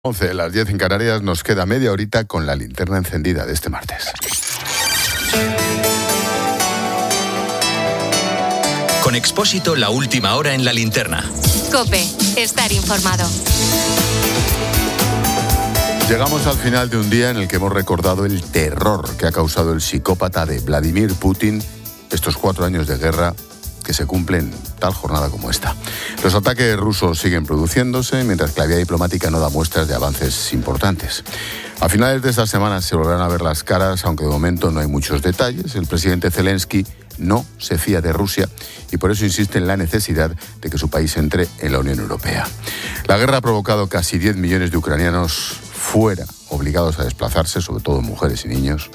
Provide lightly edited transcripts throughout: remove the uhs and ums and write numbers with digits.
11, las 10 en Canarias, nos queda media horita con la linterna encendida de este martes. Con Expósito, la última hora en la linterna. COPE, estar informado. Llegamos al final de un día en el que hemos recordado el terror que ha causado el psicópata de Vladimir Putin estos 4 años de guerra que se cumplen tal jornada como esta. Los ataques rusos siguen produciéndose, mientras que la vía diplomática no da muestras de avances importantes. A finales de esta semana se volverán a ver las caras, aunque de momento no hay muchos detalles. El presidente Zelensky no se fía de Rusia y por eso insiste en la necesidad de que su país entre en la Unión Europea. La guerra ha provocado casi 10 millones de ucranianos fuera, obligados a desplazarse, sobre todo mujeres y niños.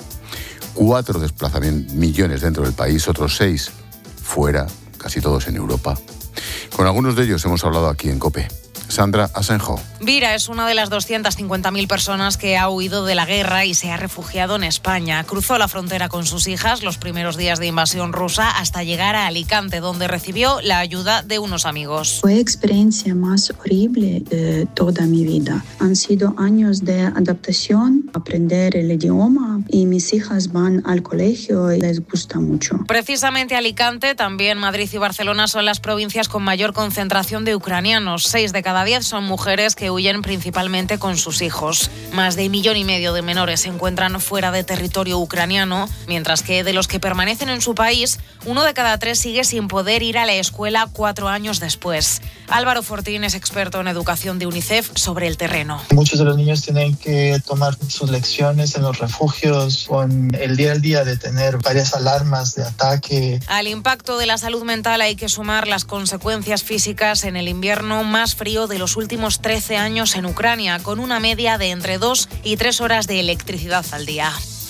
4 millones dentro del país, otros 6 fuera, casi todos en Europa. Con algunos de ellos hemos hablado aquí en COPE. Sandra Asenjo. Vira es una de las 250.000 personas que ha huido de la guerra y se ha refugiado en España. Cruzó la frontera con sus hijas los primeros días de invasión rusa hasta llegar a Alicante, donde recibió la ayuda de unos amigos. Fue la experiencia más horrible de toda mi vida. Han sido años de adaptación, aprender el idioma y mis hijas van al colegio y les gusta mucho. Precisamente Alicante, también Madrid y Barcelona son las provincias con mayor concentración de ucranianos. 6 de cada 10 son mujeres que huyen principalmente con sus hijos. Más de 1,5 millones de menores se encuentran fuera de territorio ucraniano, mientras que de los que permanecen en su país, 1 de cada 3 sigue sin poder ir a la escuela 4 años después. Álvaro Fortín es experto en educación de UNICEF sobre el terreno. Muchos de los niños tienen que tomar sus lecciones en los refugios con el día al día de tener varias alarmas de ataque. Al impacto de la salud mental hay que sumar las consecuencias físicas en el invierno más frío de los últimos 13 años en Ucrania, con una media de entre 2 y 3 horas de electricidad al día.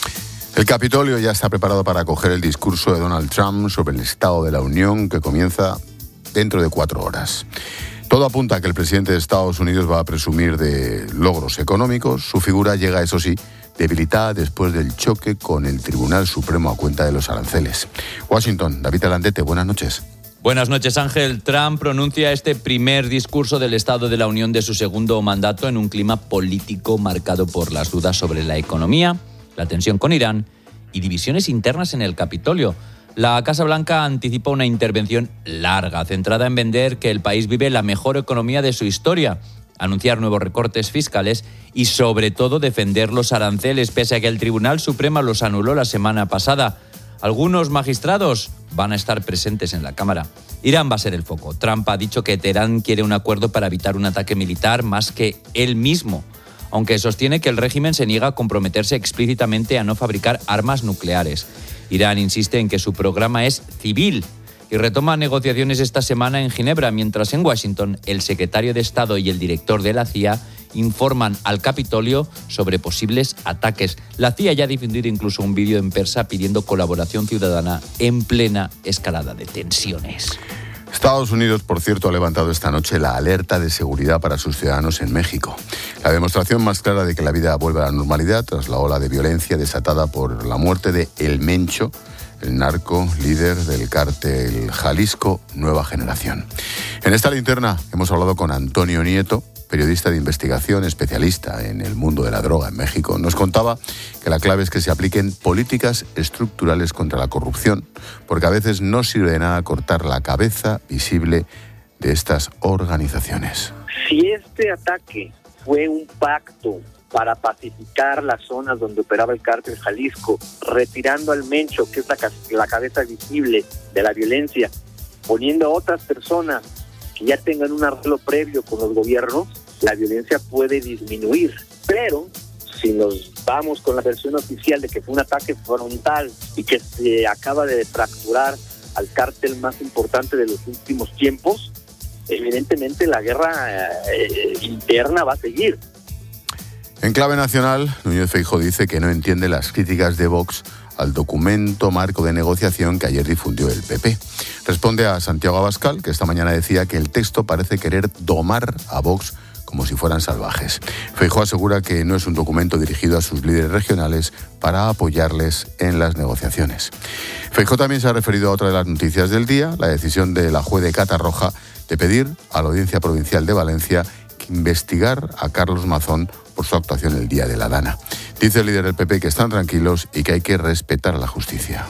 El Capitolio ya está preparado para acoger el discurso de Donald Trump sobre el Estado de la Unión, que comienza dentro de 4 horas. Todo apunta a que el presidente de Estados Unidos va a presumir de logros económicos. Su figura llega, eso sí, debilitada después del choque con el Tribunal Supremo a cuenta de los aranceles. Washington, David Alandete, buenas noches. Buenas noches, Ángel. Trump pronuncia este primer discurso del Estado de la Unión de su segundo mandato en un clima político marcado por las dudas sobre la economía, la tensión con Irán y divisiones internas en el Capitolio. La Casa Blanca anticipa una intervención larga, centrada en vender que el país vive la mejor economía de su historia, anunciar nuevos recortes fiscales y, sobre todo, defender los aranceles, pese a que el Tribunal Supremo los anuló la semana pasada. Algunos magistrados van a estar presentes en la Cámara. Irán va a ser el foco. Trump ha dicho que Teherán quiere un acuerdo para evitar un ataque militar más que él mismo, aunque sostiene que el régimen se niega a comprometerse explícitamente a no fabricar armas nucleares. Irán insiste en que su programa es civil y retoma negociaciones esta semana en Ginebra, mientras en Washington el secretario de Estado y el director de la CIA informan al Capitolio sobre posibles ataques. La CIA ya ha difundido incluso un vídeo en persa pidiendo colaboración ciudadana en plena escalada de tensiones. Estados Unidos, por cierto, ha levantado esta noche la alerta de seguridad para sus ciudadanos en México. La demostración más clara de que la vida vuelve a la normalidad tras la ola de violencia desatada por la muerte de El Mencho, el narco líder del cártel Jalisco Nueva Generación. En esta linterna hemos hablado con Antonio Nieto, periodista de investigación, especialista en el mundo de la droga en México. Nos contaba que la clave es que se apliquen políticas estructurales contra la corrupción, porque a veces no sirve de nada cortar la cabeza visible de estas organizaciones. Si este ataque fue un pacto para pacificar las zonas donde operaba el cártel Jalisco, retirando al Mencho, que es la cabeza visible de la violencia, poniendo a otras personas que ya tengan un arreglo previo con los gobiernos, la violencia puede disminuir. Pero si nos vamos con la versión oficial de que fue un ataque frontal y que se acaba de fracturar al cártel más importante de los últimos tiempos, evidentemente la guerra interna va a seguir. En clave nacional, Núñez Feijóo dice que no entiende las críticas de Vox al documento marco de negociación que ayer difundió el PP. Responde a Santiago Abascal, que esta mañana decía que el texto parece querer domar a Vox como si fueran salvajes. Feijóo asegura que no es un documento dirigido a sus líderes regionales para apoyarles en las negociaciones. Feijóo también se ha referido a otra de las noticias del día, la decisión de la juez de Catarroja de pedir a la Audiencia Provincial de Valencia investigar a Carlos Mazón por su actuación el día de la Dana. Dice el líder del PP que están tranquilos y que hay que respetar a la justicia.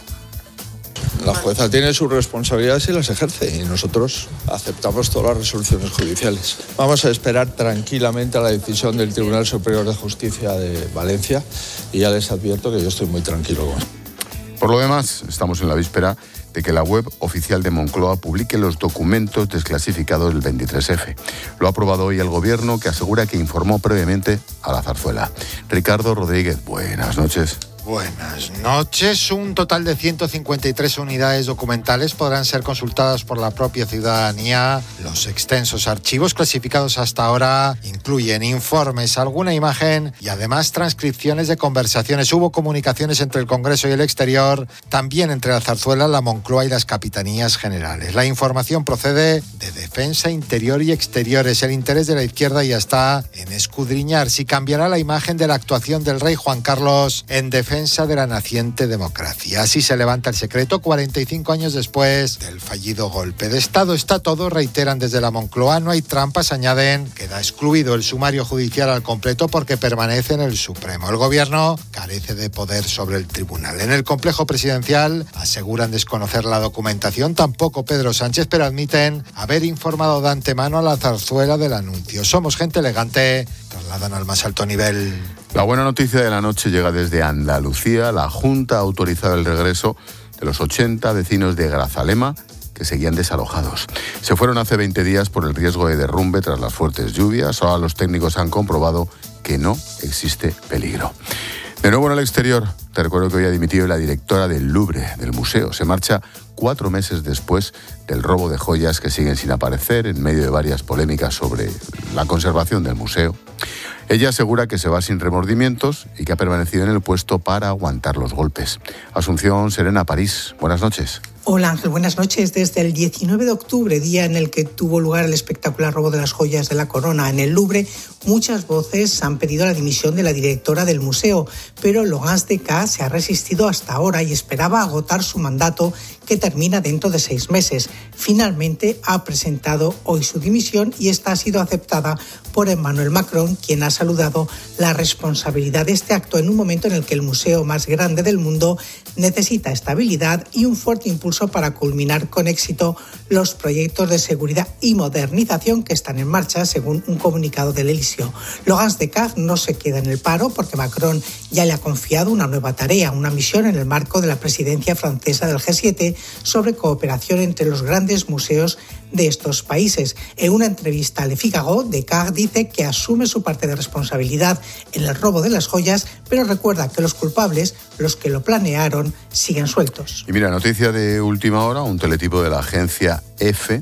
La jueza tiene sus responsabilidades y las ejerce, y nosotros aceptamos todas las resoluciones judiciales. Vamos a esperar tranquilamente a la decisión del Tribunal Superior de Justicia de Valencia, y ya les advierto que yo estoy muy tranquilo con eso. Por lo demás, estamos en la víspera de que la web oficial de Moncloa publique los documentos desclasificados del 23F. Lo ha aprobado hoy el Gobierno, que asegura que informó previamente a la zarzuela. Ricardo Rodríguez, buenas noches. Buenas noches. Un total de 153 unidades documentales podrán ser consultadas por la propia ciudadanía. Los extensos archivos clasificados hasta ahora incluyen informes, alguna imagen y además transcripciones de conversaciones. Hubo comunicaciones entre el Congreso y el exterior, también entre la zarzuela, la Moncloa y las capitanías generales. La información procede de Defensa, Interior y Exteriores. El interés de la izquierda ya está en escudriñar si cambiará la imagen de la actuación del rey Juan Carlos en defensa de la naciente democracia. Así se levanta el secreto 45 años después del fallido golpe de Estado. Está todo, reiteran desde la Moncloa, no hay trampas, añaden, queda excluido el sumario judicial al completo porque permanece en el Supremo. El Gobierno carece de poder sobre el tribunal. En el complejo presidencial aseguran desconocer la documentación, tampoco Pedro Sánchez, pero admiten haber informado de antemano a la zarzuela del anuncio. Somos gente elegante, trasladan al más alto nivel. La buena noticia de la noche llega desde Andalucía. La Junta ha autorizado el regreso de los 80 vecinos de Grazalema que seguían desalojados. Se fueron hace 20 días por el riesgo de derrumbe tras las fuertes lluvias. Ahora los técnicos han comprobado que no existe peligro. De nuevo en el exterior, te recuerdo que hoy ha dimitido la directora del Louvre, del museo. Se marcha 4 meses después del robo de joyas que siguen sin aparecer en medio de varias polémicas sobre la conservación del museo. Ella asegura que se va sin remordimientos y que ha permanecido en el puesto para aguantar los golpes. Asunción Serena, París. Buenas noches. Hola Ángel, buenas noches. Desde el 19 de octubre, día en el que tuvo lugar el espectacular robo de las joyas de la corona en el Louvre, muchas voces han pedido la dimisión de la directora del museo, pero Laurence Decaux se ha resistido hasta ahora y esperaba agotar su mandato, que termina dentro de 6 meses. Finalmente ha presentado hoy su dimisión y esta ha sido aceptada por Emmanuel Macron, quien ha saludado la responsabilidad de este acto en un momento en el que el museo más grande del mundo necesita estabilidad y un fuerte impulso para culminar con éxito los proyectos de seguridad y modernización que están en marcha, según un comunicado del Elíseo. Laurence Decaux no se queda en el paro porque Macron ya le ha confiado una nueva tarea, una misión en el marco de la presidencia francesa del G7 sobre cooperación entre los grandes museos de estos países. En una entrevista a Le Figaro, Decaux dice que asume su parte de responsabilidad en el robo de las joyas, pero recuerda que los culpables, los que lo planearon, siguen sueltos. Y mira, noticia de última hora, un teletipo de la agencia EFE.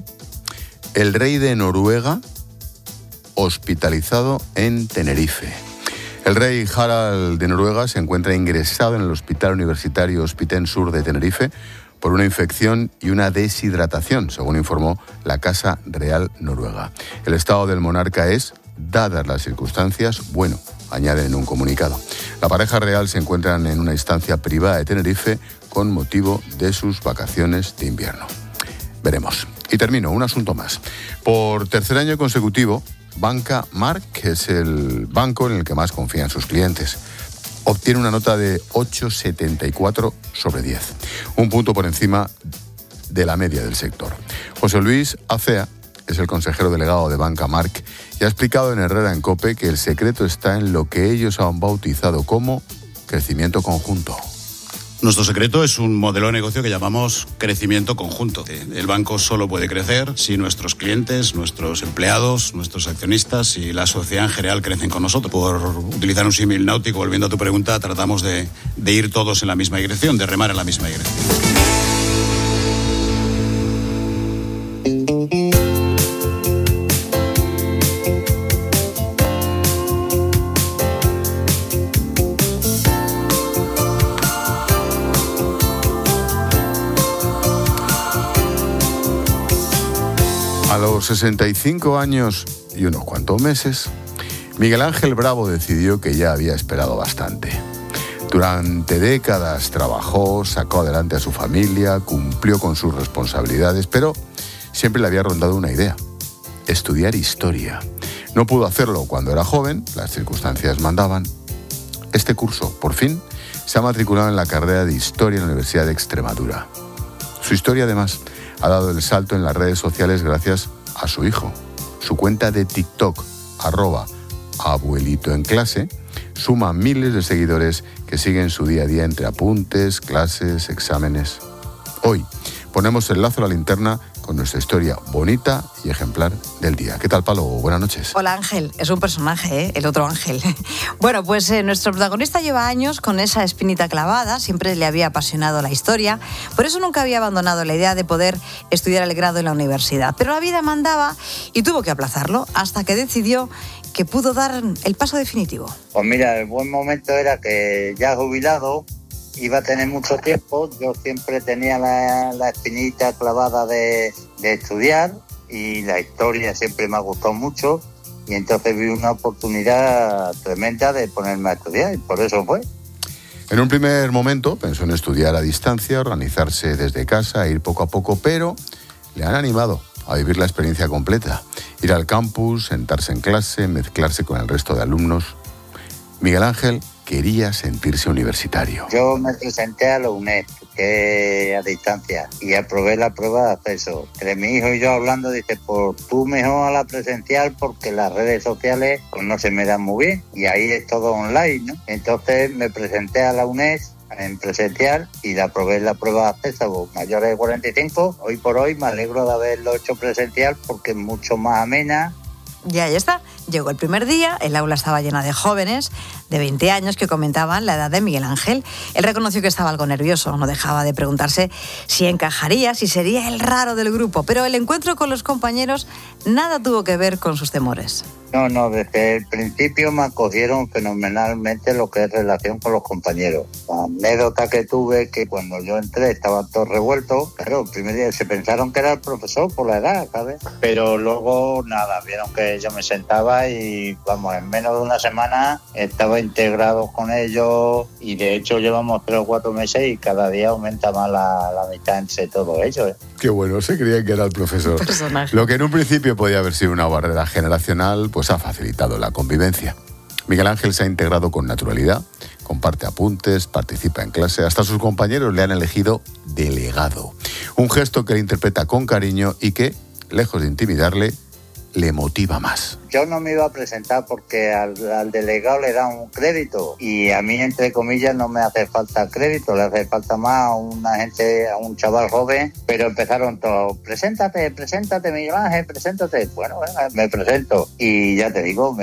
El rey de Noruega hospitalizado en Tenerife. El rey Harald de Noruega se encuentra ingresado en el Hospital Universitario Hospitén Sur de Tenerife por una infección y una deshidratación, según informó la Casa Real Noruega. El estado del monarca es, dadas las circunstancias, bueno, añaden en un comunicado. La pareja real se encuentran en una instancia privada de Tenerife con motivo de sus vacaciones de invierno. Veremos. Y termino, un asunto más. Por tercer año consecutivo, Banca March, que es el banco en el que más confían sus clientes, obtiene una nota de 8,74 sobre 10, un punto por encima de la media del sector. José Luis Acea es el consejero delegado de Banca March y ha explicado en Herrera en COPE que el secreto está en lo que ellos han bautizado como crecimiento conjunto. Nuestro secreto es un modelo de negocio que llamamos crecimiento conjunto. El banco solo puede crecer si nuestros clientes, nuestros empleados, nuestros accionistas y la sociedad en general crecen con nosotros. Por utilizar un símil náutico, volviendo a tu pregunta, tratamos de ir todos en la misma dirección, de remar en la misma dirección. A los 65 años y unos cuantos meses, Miguel Ángel Bravo decidió que ya había esperado bastante. Durante décadas trabajó, sacó adelante a su familia, cumplió con sus responsabilidades, pero siempre le había rondado una idea: estudiar historia. No pudo hacerlo cuando era joven, las circunstancias mandaban. Este curso, por fin, se ha matriculado en la carrera de Historia en la Universidad de Extremadura. Su historia, además, ha dado el salto en las redes sociales gracias a su hijo. Su cuenta de TikTok, @abuelitoenclase, suma miles de seguidores que siguen su día a día entre apuntes, clases, exámenes. Hoy ponemos el lazo a la linterna con nuestra historia bonita y ejemplar del día. ¿Qué tal, Palo? Buenas noches. Hola, Ángel. Es un personaje, el otro Ángel. Bueno, pues nuestro protagonista lleva años con esa espinita clavada, siempre le había apasionado la historia, por eso nunca había abandonado la idea de poder estudiar el grado en la universidad. Pero la vida mandaba y tuvo que aplazarlo hasta que decidió que pudo dar el paso definitivo. Pues mira, el buen momento era que ya jubilado, iba a tener mucho tiempo. Yo siempre tenía la espinita clavada de estudiar y la historia siempre me ha gustado mucho y entonces vi una oportunidad tremenda de ponerme a estudiar y por eso fue. En un primer momento pensó en estudiar a distancia, organizarse desde casa, ir poco a poco, pero le han animado a vivir la experiencia completa, ir al campus, sentarse en clase, mezclarse con el resto de alumnos. Miguel Ángel quería sentirse universitario. Yo me presenté a la UNED, que es a distancia, y aprobé la prueba de acceso. Entre mi hijo y yo hablando, dice, pues tú mejor a la presencial porque las redes sociales pues no se me dan muy bien y ahí es todo online, ¿no? Entonces me presenté a la UNED en presencial y la aprobé la prueba de acceso mayores de 45. Hoy por hoy me alegro de haberlo hecho presencial porque es mucho más amena. Y ahí está, llegó el primer día, el aula estaba llena de jóvenes de 20 años que comentaban la edad de Miguel Ángel. Él reconoció que estaba algo nervioso, no dejaba de preguntarse si encajaría, si sería el raro del grupo, pero el encuentro con los compañeros nada tuvo que ver con sus temores. No, desde el principio me acogieron fenomenalmente lo que es relación con los compañeros. La anécdota que tuve que cuando yo entré estaban todos revueltos. Claro, el primer día se pensaron que era el profesor por la edad, ¿sabes? Pero luego nada, vieron que yo me sentaba y vamos, en menos de una semana estaba integrado con ellos y de hecho llevamos 3 o 4 meses y cada día aumenta más la mitad entre todos ellos, ¿eh? Qué bueno, se creían que era el profesor. Personaje. Lo que en un principio podía haber sido una barrera generacional, pues ha facilitado la convivencia. Miguel Ángel se ha integrado con naturalidad, comparte apuntes, participa en clase, hasta sus compañeros le han elegido delegado. Un gesto que él interpreta con cariño y que, lejos de intimidarle, le motiva más. Yo no me iba a presentar porque al delegado le dan un crédito y a mí, entre comillas, no me hace falta crédito, le hace falta más a una gente, a un chaval joven, pero empezaron todos, preséntate, Miguel Ángel, preséntate. Bueno, me presento y ya te digo,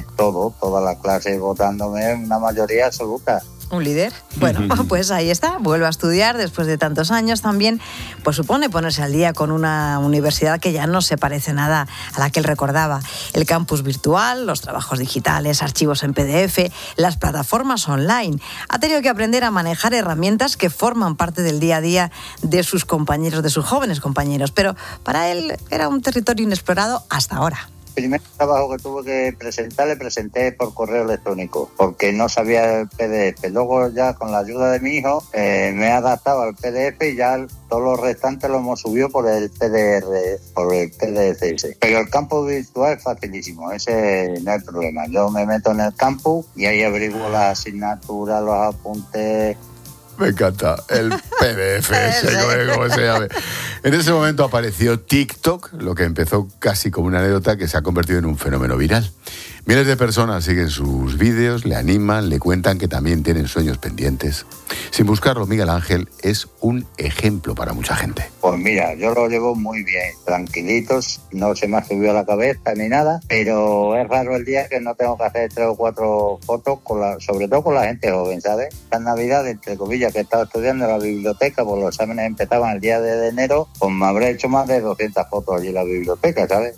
toda la clase votándome, una mayoría absoluta. ¿Un líder? Bueno, pues ahí está, vuelve a estudiar después de tantos años también, pues supone ponerse al día con una universidad que ya no se parece nada a la que él recordaba. El campus virtual, los trabajos digitales, archivos en PDF, las plataformas online. Ha tenido que aprender a manejar herramientas que forman parte del día a día de sus compañeros, de sus jóvenes compañeros, pero para él era un territorio inexplorado hasta ahora. El primer trabajo que tuve que presentar, le presenté por correo electrónico, porque no sabía el PDF. Luego ya con la ayuda de mi hijo me he adaptado al PDF y ya todos los restantes lo hemos subido por el PDR, por el PDFS. Pero el campus virtual es facilísimo, ese no hay problema. Yo me meto en el campus y ahí averiguo las asignaturas, los apuntes. Me encanta, el PDF, ¿cómo se llame? En ese momento apareció TikTok, lo que empezó casi como una anécdota que se ha convertido en un fenómeno viral. Miles de personas siguen sus vídeos, le animan, le cuentan que también tienen sueños pendientes. Sin buscarlo, Miguel Ángel es un ejemplo para mucha gente. Pues mira, yo lo llevo muy bien, tranquilitos, no se me ha subido a la cabeza ni nada, pero es raro el día que no tengo que hacer 3 o 4 fotos, sobre todo con la gente joven, ¿sabes? Esta Navidad, entre comillas, que he estado estudiando en la biblioteca, pues los exámenes empezaban el día de enero, pues me habré hecho más de 200 fotos allí en la biblioteca, ¿sabes?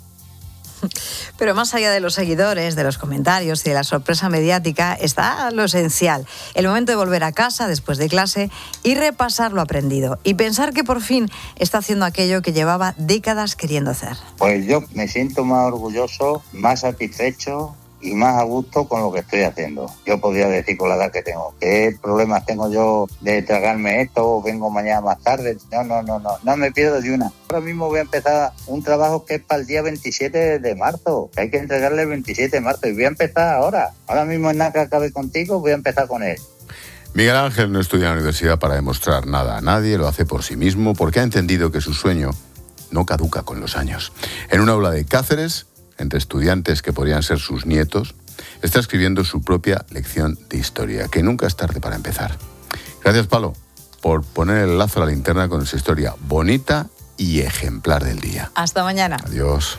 Pero más allá de los seguidores, de los comentarios y de la sorpresa mediática, está lo esencial. El momento de volver a casa después de clase y repasar lo aprendido. Y pensar que por fin está haciendo aquello que llevaba décadas queriendo hacer. Pues yo me siento más orgulloso, más satisfecho y más a gusto con lo que estoy haciendo. Yo podría decir con la edad que tengo, ¿qué problemas tengo yo de tragarme esto o vengo mañana más tarde? No me pierdo de una. Ahora mismo voy a empezar un trabajo que es para el día 27 de marzo, que hay que entregarle el 27 de marzo y voy a empezar ahora. Ahora mismo en nada que acabe contigo voy a empezar con él. Miguel Ángel no estudia en la universidad para demostrar nada a nadie, lo hace por sí mismo porque ha entendido que su sueño no caduca con los años. En un aula de Cáceres, entre estudiantes que podrían ser sus nietos, está escribiendo su propia lección de historia, que nunca es tarde para empezar. Gracias, Palo, por poner el lazo a la linterna con esa historia bonita y ejemplar del día. Hasta mañana. Adiós.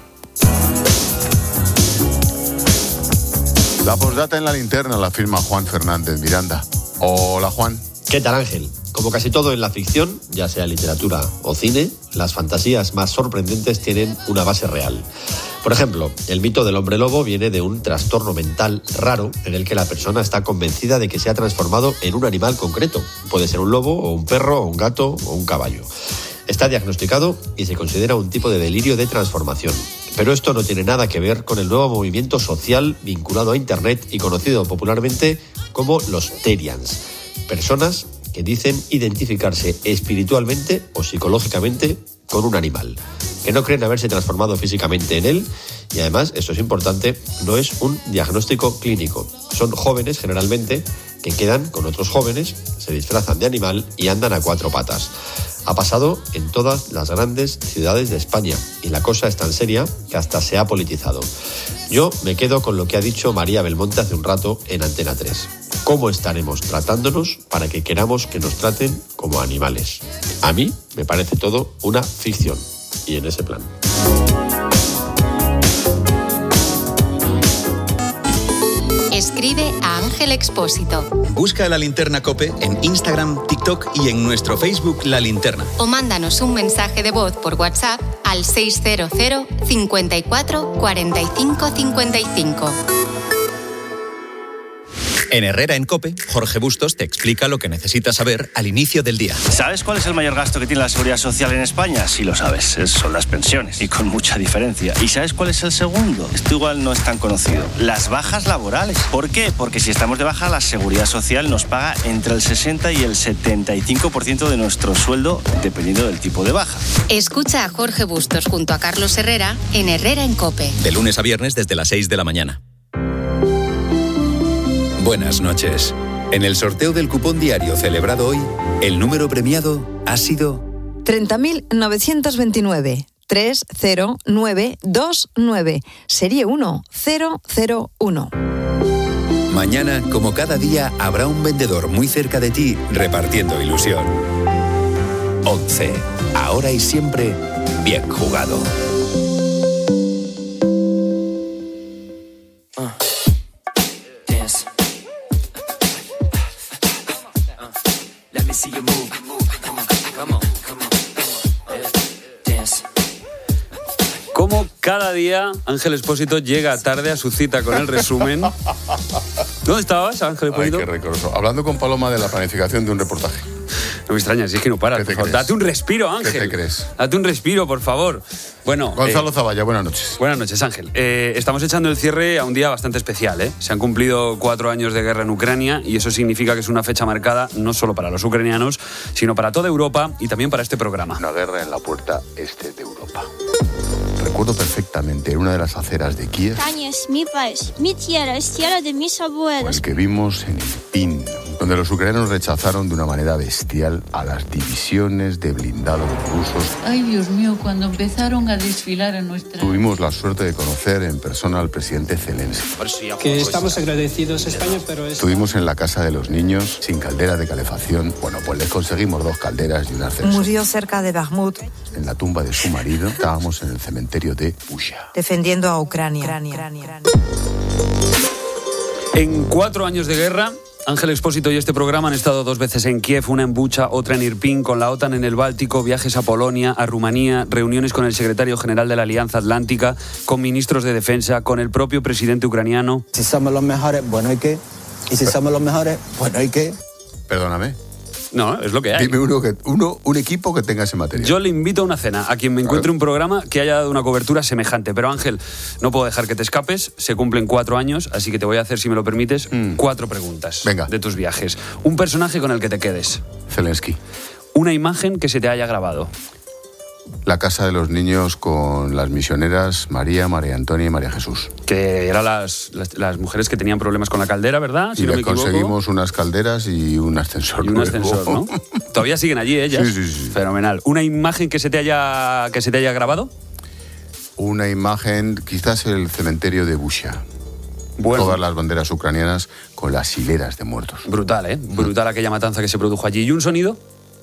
La postdata en la linterna la firma Juan Fernández Miranda. Hola, Juan. ¿Qué tal, Ángel? Como casi todo en la ficción, ya sea literatura o cine, las fantasías más sorprendentes tienen una base real. Por ejemplo, el mito del hombre lobo viene de un trastorno mental raro en el que la persona está convencida de que se ha transformado en un animal concreto. Puede ser un lobo, o un perro, o un gato, o un caballo. Está diagnosticado y se considera un tipo de delirio de transformación. Pero esto no tiene nada que ver con el nuevo movimiento social vinculado a Internet y conocido popularmente como los Terians. Personas que dicen identificarse espiritualmente o psicológicamente con un animal, que no creen haberse transformado físicamente en él y además, esto es importante, no es un diagnóstico clínico. Son jóvenes generalmente que quedan con otros jóvenes, se disfrazan de animal y andan a cuatro patas. Ha pasado en todas las grandes ciudades de España y la cosa es tan seria que hasta se ha politizado. Yo me quedo con lo que ha dicho María Belmonte hace un rato en Antena 3. ¿Cómo estaremos tratándonos para que queramos que nos traten como animales? A mí me parece todo una ficción y en ese plan. Escribe a Ángel Expósito. Busca La Linterna COPE en Instagram, TikTok y en nuestro Facebook La Linterna. O mándanos un mensaje de voz por WhatsApp al 600 54 45 55. En Herrera en COPE, Jorge Bustos te explica lo que necesitas saber al inicio del día. ¿Sabes cuál es el mayor gasto que tiene la Seguridad Social en España? Sí lo sabes, son las pensiones, y con mucha diferencia. ¿Y sabes cuál es el segundo? Esto igual no es tan conocido. Las bajas laborales. ¿Por qué? Porque si estamos de baja, la Seguridad Social nos paga entre el 60 y el 75% de nuestro sueldo, dependiendo del tipo de baja. Escucha a Jorge Bustos junto a Carlos Herrera en Herrera en COPE. De lunes a viernes desde las 6 de la mañana. Buenas noches. En el sorteo del cupón diario celebrado hoy, el número premiado ha sido 30.929. 30929. Serie 1001. Mañana, como cada día, habrá un vendedor muy cerca de ti repartiendo ilusión. 11. Ahora y siempre, bien jugado. Como cada día Ángel Expósito llega tarde a su cita con el resumen. ¿Dónde estabas, Ángel Expósito? Ay, qué recoroso. Hablando con Paloma de la planificación de un reportaje. No me extrañas, si es que no paras. Date un respiro, Ángel. ¿Qué te crees? Date un respiro, por favor. Bueno, Gonzalo Zavalla, buenas noches. Buenas noches, Ángel. Estamos echando el cierre a un día bastante especial, ¿eh? Se han cumplido 4 años de guerra en Ucrania y eso significa que es una fecha marcada no solo para los ucranianos, sino para toda Europa y también para este programa. Una guerra en la puerta este de Europa. Recuerdo perfectamente en una de las aceras de Kiev. Ucrania es mi país, mi tierra, es tierra de mis abuelos. El que vimos en Irpin, donde los ucranianos rechazaron de una manera bestial a las divisiones de blindados rusos. Ay, Dios mío, cuando empezaron a desfilar en nuestra... Tuvimos la suerte de conocer en persona al presidente Zelensky. Que estamos agradecidos a España, pero... Estuvimos en la casa de los niños, sin caldera de calefacción. Bueno, pues les conseguimos 2 calderas y un ascensor. Murió cerca de Bakhmut. En la tumba de su marido, estábamos en el cementerio de Busha. Defendiendo a Ucrania. En 4 años de guerra, Ángel Expósito y este programa han estado 2 veces en Kiev, una en Bucha, otra en Irpin, con la OTAN en el Báltico, viajes a Polonia, a Rumanía, reuniones con el secretario general de la Alianza Atlántica, con ministros de defensa, con el propio presidente ucraniano. Si somos los mejores, bueno, ¿y qué? Y si somos los mejores, bueno, ¿y qué? Perdóname. No, es lo que hay. Dime un equipo que tenga ese material. Yo le invito a una cena a quien me encuentre un programa que haya dado una cobertura semejante. Pero Ángel, no puedo dejar que te escapes. Se cumplen 4 años, así que te voy a hacer, si me lo permites, 4 preguntas. Venga. De tus viajes. Un personaje con el que te quedes. Zelensky. Una imagen que se te haya grabado. La casa de los niños con las misioneras María, María Antonia y María Jesús. Que eran las mujeres que tenían problemas con la caldera, ¿verdad? Si y no le me equivoco. Conseguimos unas calderas y un ascensor. Y un ascensor, ¿no? Todavía siguen allí ellas. Sí. Fenomenal. ¿Una imagen que se te haya grabado? Una imagen, quizás el cementerio de Busha. Bueno. Todas las banderas ucranianas con las hileras de muertos. Brutal, ¿eh? Brutal aquella matanza que se produjo allí. ¿Y un sonido?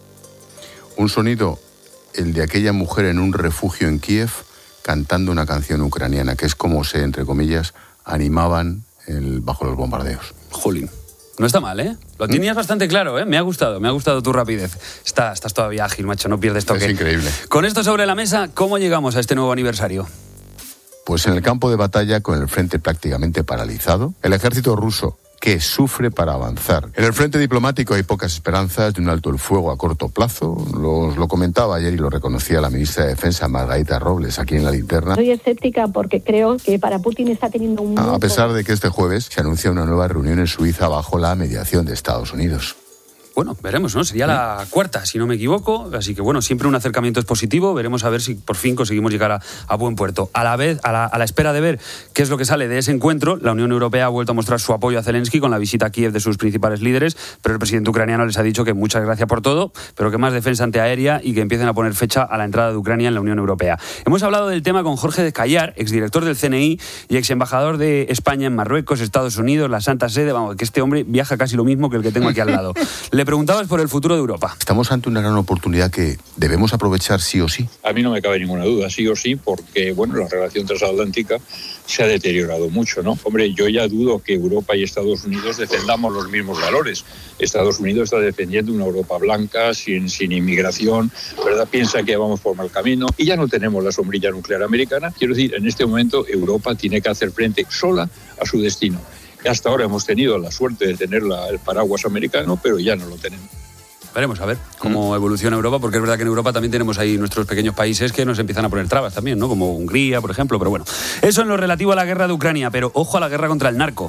Un sonido, el de aquella mujer en un refugio en Kiev cantando una canción ucraniana, que es como se, entre comillas, animaban bajo los bombardeos. Jolín. No está mal, ¿eh? Lo tenías bastante claro, ¿eh? Me ha gustado tu rapidez. Estás todavía ágil, macho, no pierdes toque. Es increíble. Con esto sobre la mesa, ¿cómo llegamos a este nuevo aniversario? Pues en el campo de batalla, con el frente prácticamente paralizado, el ejército ruso, que sufre para avanzar. En el frente diplomático hay pocas esperanzas de un alto el fuego a corto plazo. Lo comentaba ayer y lo reconocía la ministra de Defensa, Margarita Robles, aquí en La Linterna. Soy escéptica porque creo que para Putin está teniendo un... A pesar de que este jueves se anuncia una nueva reunión en Suiza bajo la mediación de Estados Unidos. Bueno, veremos, ¿no? Sería la cuarta, si no me equivoco. Así que, bueno, siempre un acercamiento es positivo. Veremos a ver si por fin conseguimos llegar a buen puerto. A la espera de ver qué es lo que sale de ese encuentro, la Unión Europea ha vuelto a mostrar su apoyo a Zelensky con la visita a Kiev de sus principales líderes, pero el presidente ucraniano les ha dicho que muchas gracias por todo, pero que más defensa antiaérea y que empiecen a poner fecha a la entrada de Ucrania en la Unión Europea. Hemos hablado del tema con Jorge de Callar, exdirector del CNI y exembajador de España en Marruecos, Estados Unidos, la Santa Sede. Vamos, que este hombre viaja casi lo mismo que el que tengo aquí al lado. Le preguntabas por el futuro de Europa. Estamos ante una gran oportunidad que debemos aprovechar sí o sí. A mí no me cabe ninguna duda, sí o sí, porque bueno, la relación transatlántica se ha deteriorado mucho, ¿no? Hombre, yo ya dudo que Europa y Estados Unidos defendamos los mismos valores. Estados Unidos está defendiendo una Europa blanca, sin inmigración, ¿verdad? Piensa que vamos por mal camino y ya no tenemos la sombrilla nuclear americana. Quiero decir, en este momento Europa tiene que hacer frente sola a su destino. Hasta ahora hemos tenido la suerte de tener el paraguas americano, pero ya no lo tenemos. Veremos a ver cómo evoluciona Europa, porque es verdad que en Europa también tenemos ahí nuestros pequeños países que nos empiezan a poner trabas también, ¿no? Como Hungría, por ejemplo, pero bueno. Eso en lo relativo a la guerra de Ucrania, pero ojo a la guerra contra el narco.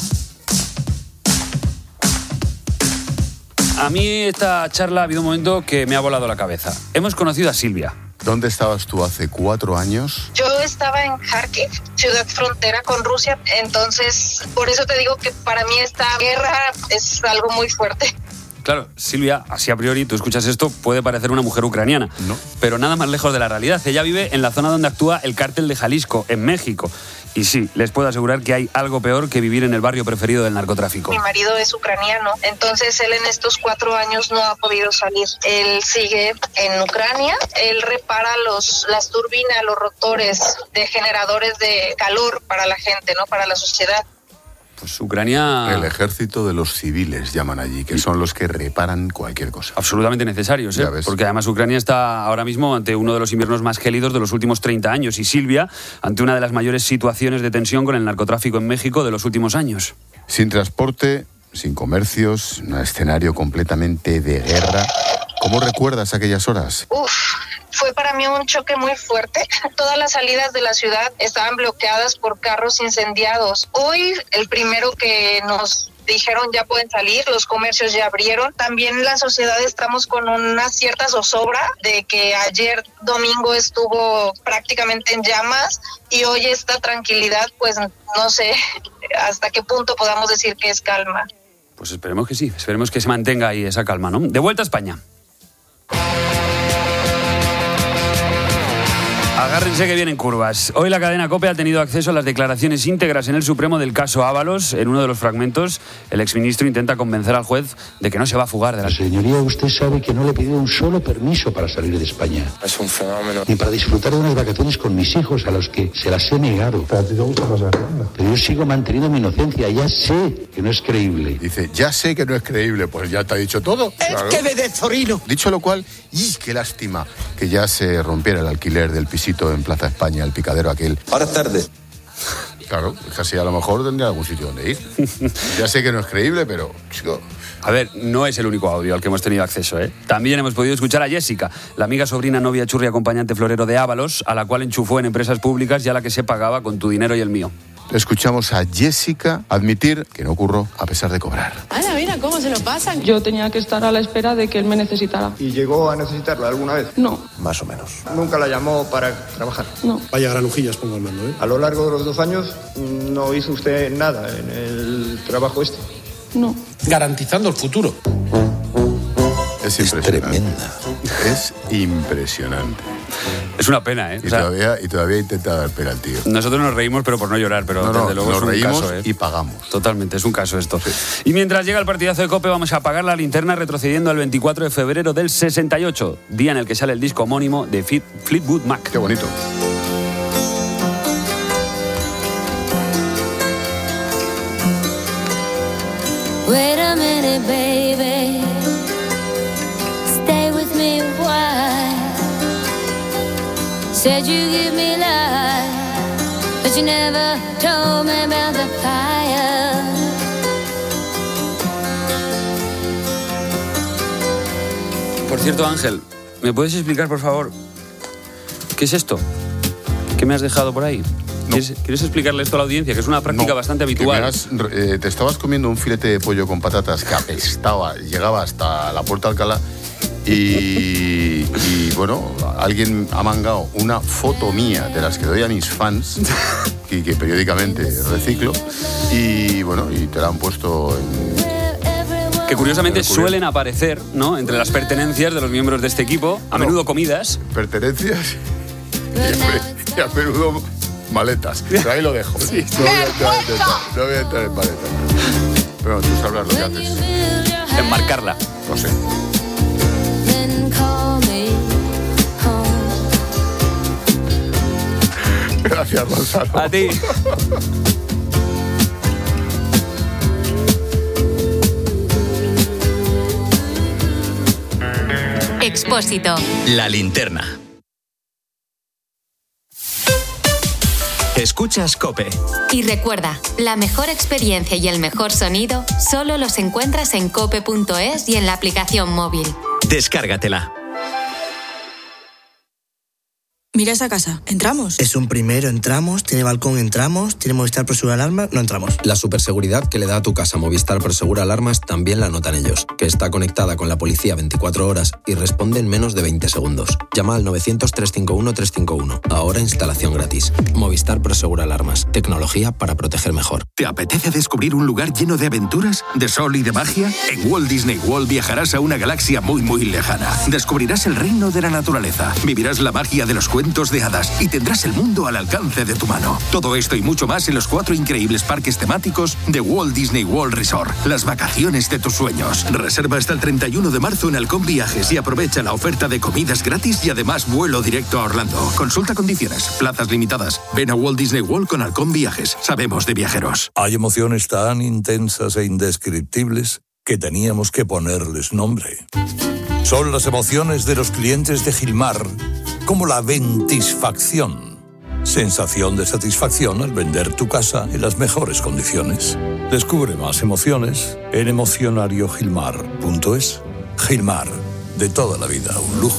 A mí esta charla ha habido un momento que me ha volado la cabeza. Hemos conocido a Silvia. ¿Dónde estabas tú hace 4 años? Yo estaba en Kharkiv, ciudad frontera con Rusia, entonces por eso te digo que para mí esta guerra es algo muy fuerte. Claro, Silvia, así a priori, tú escuchas esto, puede parecer una mujer ucraniana, no, pero nada más lejos de la realidad. Ella vive en la zona donde actúa el cártel de Jalisco, en México. Y sí, les puedo asegurar que hay algo peor que vivir en el barrio preferido del narcotráfico. Mi marido es ucraniano, entonces él en estos 4 años no ha podido salir. Él sigue en Ucrania, él repara las turbinas, los rotores de generadores de calor para la gente, ¿no? Para la sociedad. Pues Ucrania... El ejército de los civiles llaman allí, que son los que reparan cualquier cosa. Absolutamente necesarios, ¿eh? Porque además Ucrania está ahora mismo ante uno de los inviernos más gélidos de los últimos 30 años y Silvia ante una de las mayores situaciones de tensión con el narcotráfico en México de los últimos años. Sin transporte, sin comercios, un escenario completamente de guerra. ¿Cómo recuerdas aquellas horas? Fue para mí un choque muy fuerte. Todas las salidas de la ciudad estaban bloqueadas por carros incendiados. Hoy, el primero que nos dijeron ya pueden salir, los comercios ya abrieron. También la sociedad estamos con una cierta zozobra de que ayer domingo estuvo prácticamente en llamas y hoy esta tranquilidad, pues no sé hasta qué punto podamos decir que es calma. Pues esperemos que sí, esperemos que se mantenga ahí esa calma, ¿no? De vuelta a España. Agárrense que vienen curvas. Hoy la cadena COPE ha tenido acceso a las declaraciones íntegras en el Supremo del caso Ábalos. En uno de los fragmentos, el exministro intenta convencer al juez de que no se va a fugar de la... Señoría, usted sabe que no le he pedido un solo permiso para salir de España. Es un fenómeno. Ni para disfrutar de unas vacaciones con mis hijos, a los que se las he negado. Pero a ti te gusta pasar. Pero yo sigo manteniendo mi inocencia, ya sé que no es creíble. Dice, ya sé que no es creíble, pues ya te ha dicho todo. Claro. Es que me desorino. Dicho lo cual, qué lástima que ya se rompiera el alquiler del pisito en Plaza España, el picadero aquel. Ahora es tarde. Claro, casi a lo mejor tendría algún sitio donde ir. Ya sé que no es creíble, pero chico, A ver, no es el único audio al que hemos tenido acceso, ¿eh? También hemos podido escuchar a Jessica, la amiga, sobrina, novia, churri, acompañante florero de Ábalos, a la cual enchufó en empresas públicas y a la que se pagaba con tu dinero y el mío. Escuchamos a Jessica admitir que no curró a pesar de cobrar. Ana, mira cómo se lo pasan. Yo tenía que estar a la espera de que él me necesitara. ¿Y llegó a necesitarla alguna vez? No. Más o menos. ¿Nunca la llamó para trabajar? No. Vaya granujillas pongo al mando, ¿eh? A lo largo de los 2 años no hizo usted nada en el trabajo este. No. Garantizando el futuro. Es tremenda. Es impresionante. Es una pena, ¿eh? Y todavía intenta dar pena al tío. Nosotros nos reímos, pero por no llorar, pero desde luego nos es un reímos caso, ¿eh? Y pagamos. Totalmente, es un caso esto. Sí. Y mientras llega el partidazo de COPE, vamos a apagar la linterna retrocediendo al 24 de febrero del 68, día en el que sale el disco homónimo de Fleetwood Mac. Qué bonito. Wait a minute, baby. Stay with me a while. Said you give me life, but you never told me about the fire. Por cierto, Ángel, ¿me puedes explicar, por favor, qué es esto? ¿Qué me has dejado por ahí? No. ¿Quieres explicarle esto a la audiencia? Que es una práctica bastante habitual. Te estabas comiendo un filete de pollo con patatas que apestaba, llegaba hasta la Puerta de Alcalá y bueno, alguien ha mangado una foto mía de las que doy a mis fans y que periódicamente reciclo y bueno, y te la han puesto en... Que curiosamente suelen aparecer, ¿no?, entre las pertenencias de los miembros de este equipo, a menudo comidas. Pertenencias y a menudo maletas. Pero ahí lo dejo. Sí. No voy a entrar en maletas. Pero tú sabrás lo que haces. Enmarcarla. No sé. Gracias, Gonzalo. A ti. Expósito. La linterna. Escuchas COPE. Y recuerda, la mejor experiencia y el mejor sonido solo los encuentras en cope.es y en la aplicación móvil. Descárgatela. Mira esa casa. ¿Entramos? Es un primero, entramos. Tiene balcón, entramos. Tiene Movistar Prosegur Alarmas, no entramos. La superseguridad que le da a tu casa Movistar Prosegur Alarmas también la notan ellos, que está conectada con la policía 24 horas y responde en menos de 20 segundos. Llama al 900-351-351. Ahora instalación gratis. Movistar Prosegur Alarmas. Tecnología para proteger mejor. ¿Te apetece descubrir un lugar lleno de aventuras, de sol y de magia? En Walt Disney World viajarás a una galaxia muy, muy lejana. Descubrirás el reino de la naturaleza. Vivirás la magia de los cuentos de hadas y tendrás el mundo al alcance de tu mano. Todo esto y mucho más en los 4 increíbles parques temáticos de Walt Disney World Resort. Las vacaciones de tus sueños. Reserva hasta el 31 de marzo en Halcón Viajes y aprovecha la oferta de comidas gratis y además vuelo directo a Orlando. Consulta condiciones. Plazas limitadas. Ven a Walt Disney World con Halcón Viajes. Sabemos de viajeros. Hay emociones tan intensas e indescriptibles que teníamos que ponerles nombre. Son las emociones de los clientes de Gilmar, como la ventisfacción. Sensación de satisfacción al vender tu casa en las mejores condiciones. Descubre más emociones en emocionariogilmar.es. Gilmar, de toda la vida, un lujo.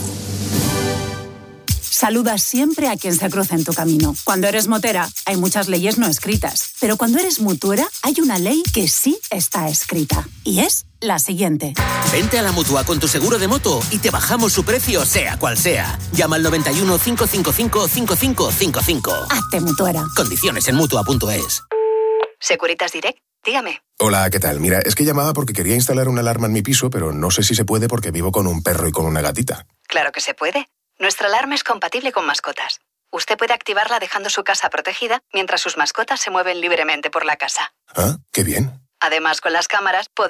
Saluda siempre a quien se cruza en tu camino. Cuando eres motera, hay muchas leyes no escritas. Pero cuando eres mutuera, hay una ley que sí está escrita. Y es la siguiente. Vente a la Mutua con tu seguro de moto y te bajamos su precio, sea cual sea. Llama al 91 555 5555. Hazte mutuera. Condiciones en Mutua.es. Securitas Direct, dígame. Hola, ¿qué tal? Mira, es que llamaba porque quería instalar una alarma en mi piso, pero no sé si se puede porque vivo con un perro y con una gatita. Claro que se puede. Nuestra alarma es compatible con mascotas. Usted puede activarla dejando su casa protegida mientras sus mascotas se mueven libremente por la casa. Ah, qué bien. Además, con las cámaras podrá